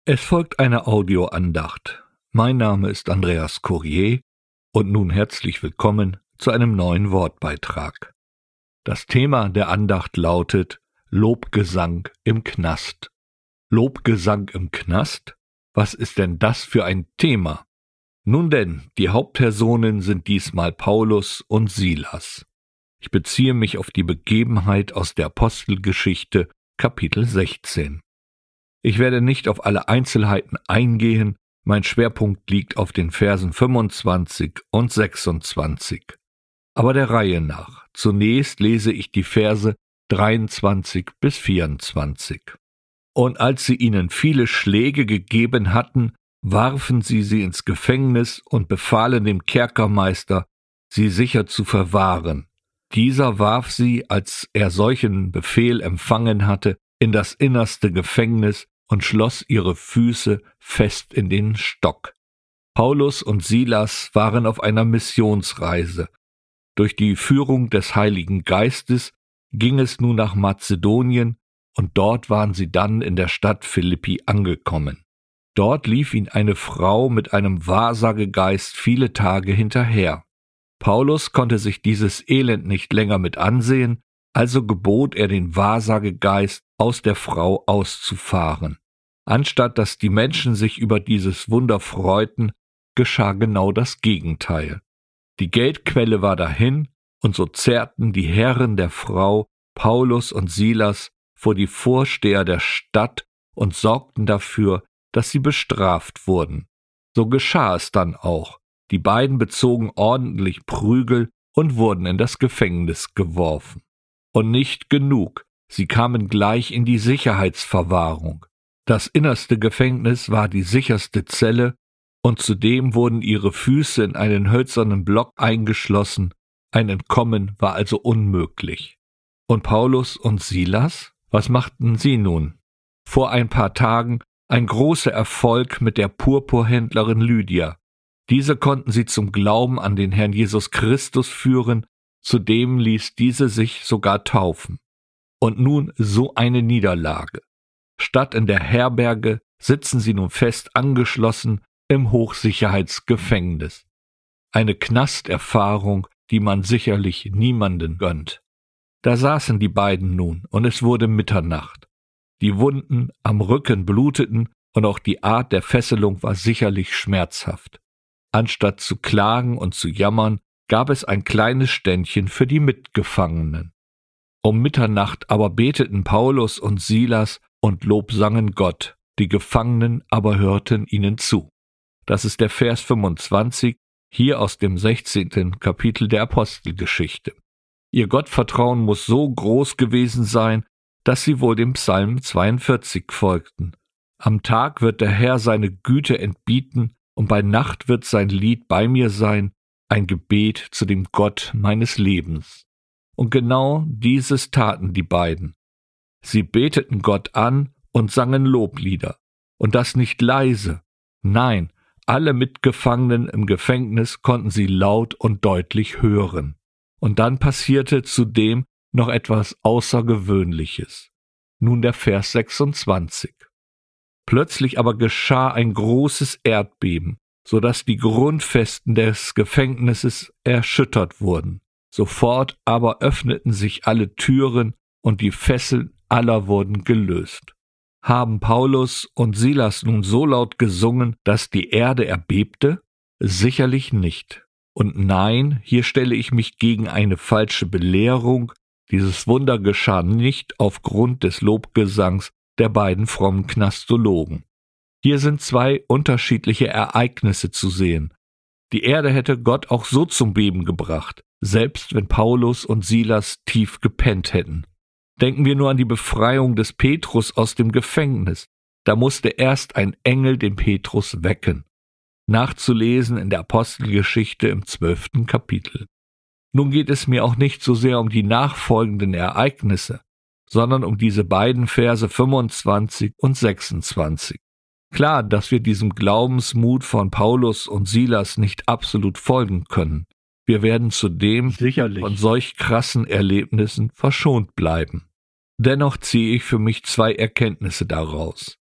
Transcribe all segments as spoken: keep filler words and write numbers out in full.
Es folgt eine Audioandacht. Mein Name ist Andreas Courier und nun herzlich willkommen zu einem neuen Wortbeitrag. Das Thema der Andacht lautet Lobgesang im Knast. Lobgesang im Knast? Was ist denn das für ein Thema? Nun denn, die Hauptpersonen sind diesmal Paulus und Silas. Ich beziehe mich auf die Begebenheit aus der Apostelgeschichte, Kapitel sechzehn. Ich werde nicht auf alle Einzelheiten eingehen, mein Schwerpunkt liegt auf den Versen fünfundzwanzig und sechsundzwanzig. Aber der Reihe nach. Zunächst lese ich die Verse dreiundzwanzig bis vierundzwanzig. Und als sie ihnen viele Schläge gegeben hatten, warfen sie sie ins Gefängnis und befahlen dem Kerkermeister, sie sicher zu verwahren. Dieser warf sie, als er solchen Befehl empfangen hatte, in das innerste Gefängnis und schloss ihre Füße fest in den Stock. Paulus und Silas waren auf einer Missionsreise. Durch die Führung des Heiligen Geistes ging es nun nach Mazedonien, und dort waren sie dann in der Stadt Philippi angekommen. Dort lief ihnen eine Frau mit einem Wahrsagegeist viele Tage hinterher. Paulus konnte sich dieses Elend nicht länger mit ansehen, also gebot er den Wahrsagegeist, aus der Frau auszufahren. Anstatt dass die Menschen sich über dieses Wunder freuten, geschah genau das Gegenteil. Die Geldquelle war dahin, und so zerrten die Herren der Frau Paulus und Silas vor die Vorsteher der Stadt und sorgten dafür, dass sie bestraft wurden. So geschah es dann auch. Die beiden bezogen ordentlich Prügel und wurden in das Gefängnis geworfen. Und nicht genug, sie kamen gleich in die Sicherheitsverwahrung. Das innerste Gefängnis war die sicherste Zelle, und zudem wurden ihre Füße in einen hölzernen Block eingeschlossen. Ein Entkommen war also unmöglich. Und Paulus und Silas? Was machten sie nun? Vor ein paar Tagen ein großer Erfolg mit der Purpurhändlerin Lydia. Diese konnten sie zum Glauben an den Herrn Jesus Christus führen, zudem ließ diese sich sogar taufen. Und nun so eine Niederlage. Statt in der Herberge sitzen sie nun fest angeschlossen im Hochsicherheitsgefängnis. Eine Knasterfahrung, die man sicherlich niemanden gönnt. Da saßen die beiden nun, und es wurde Mitternacht. Die Wunden am Rücken bluteten, und auch die Art der Fesselung war sicherlich schmerzhaft. Anstatt zu klagen und zu jammern, gab es ein kleines Ständchen für die Mitgefangenen. Um Mitternacht aber beteten Paulus und Silas und lobsangen Gott, die Gefangenen aber hörten ihnen zu. Das ist der Vers fünfundzwanzig, hier aus dem sechzehnten Kapitel der Apostelgeschichte. Ihr Gottvertrauen muss so groß gewesen sein, dass sie wohl dem Psalm zweiundvierzig folgten. Am Tag wird der Herr seine Güte entbieten, und bei Nacht wird sein Lied bei mir sein, ein Gebet zu dem Gott meines Lebens. Und genau dieses taten die beiden. Sie beteten Gott an und sangen Loblieder. Und das nicht leise. Nein, alle Mitgefangenen im Gefängnis konnten sie laut und deutlich hören. Und dann passierte zudem noch etwas Außergewöhnliches. Nun der Vers sechsundzwanzig. Plötzlich aber geschah ein großes Erdbeben, so dass die Grundfesten des Gefängnisses erschüttert wurden. Sofort aber öffneten sich alle Türen und die Fesseln aller wurden gelöst. Haben Paulus und Silas nun so laut gesungen, dass die Erde erbebte? Sicherlich nicht. Und nein, hier stelle ich mich gegen eine falsche Belehrung. Dieses Wunder geschah nicht aufgrund des Lobgesangs der beiden frommen Knastologen. Hier sind zwei unterschiedliche Ereignisse zu sehen. Die Erde hätte Gott auch so zum Beben gebracht, selbst wenn Paulus und Silas tief gepennt hätten. Denken wir nur an die Befreiung des Petrus aus dem Gefängnis. Da musste erst ein Engel den Petrus wecken. Nachzulesen in der Apostelgeschichte im zwölften Kapitel. Nun geht es mir auch nicht so sehr um die nachfolgenden Ereignisse, sondern um diese beiden Verse fünfundzwanzig und sechsundzwanzig. Klar, dass wir diesem Glaubensmut von Paulus und Silas nicht absolut folgen können. Wir werden zudem Sicherlich. von solch krassen Erlebnissen verschont bleiben. Dennoch ziehe ich für mich zwei Erkenntnisse daraus.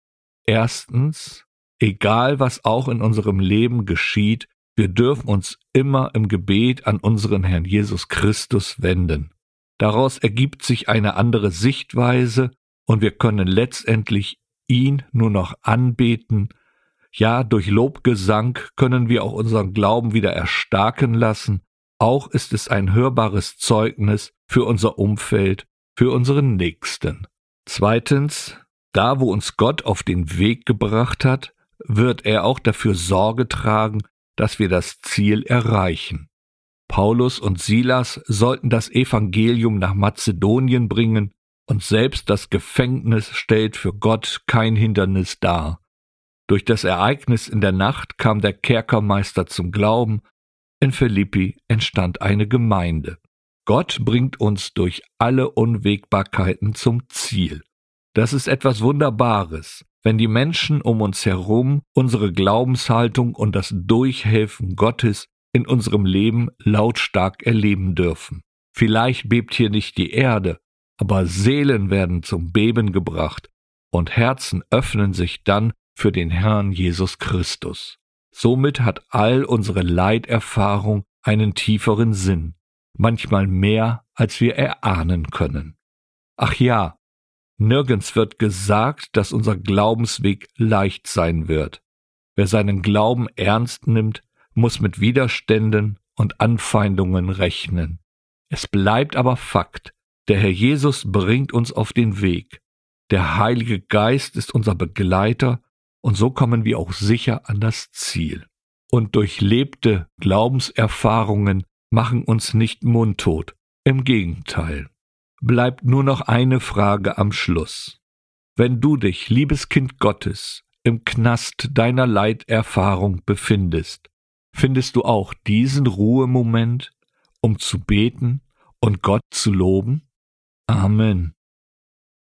Erstens, egal was auch in unserem Leben geschieht, wir dürfen uns immer im Gebet an unseren Herrn Jesus Christus wenden. Daraus ergibt sich eine andere Sichtweise und wir können letztendlich ihn nur noch anbeten. Ja, durch Lobgesang können wir auch unseren Glauben wieder erstarken lassen. Auch ist es ein hörbares Zeugnis für unser Umfeld, für unseren Nächsten. Zweitens, da wo uns Gott auf den Weg gebracht hat, wird er auch dafür Sorge tragen, dass wir das Ziel erreichen. Paulus und Silas sollten das Evangelium nach Mazedonien bringen, und selbst das Gefängnis stellt für Gott kein Hindernis dar. Durch das Ereignis in der Nacht kam der Kerkermeister zum Glauben, in Philippi entstand eine Gemeinde. Gott bringt uns durch alle Unwägbarkeiten zum Ziel. Das ist etwas Wunderbares, wenn die Menschen um uns herum unsere Glaubenshaltung und das Durchhelfen Gottes in unserem Leben lautstark erleben dürfen. Vielleicht bebt hier nicht die Erde, aber Seelen werden zum Beben gebracht und Herzen öffnen sich dann für den Herrn Jesus Christus. Somit hat all unsere Leiterfahrung einen tieferen Sinn, manchmal mehr, als wir erahnen können. Ach ja, nirgends wird gesagt, dass unser Glaubensweg leicht sein wird. Wer seinen Glauben ernst nimmt, muss mit Widerständen und Anfeindungen rechnen. Es bleibt aber Fakt, der Herr Jesus bringt uns auf den Weg. Der Heilige Geist ist unser Begleiter und so kommen wir auch sicher an das Ziel. Und durchlebte Glaubenserfahrungen machen uns nicht mundtot, im Gegenteil. Bleibt nur noch eine Frage am Schluss. Wenn du dich, liebes Kind Gottes, im Knast deiner Leiterfahrung befindest, findest du auch diesen Ruhemoment, um zu beten und Gott zu loben? Amen.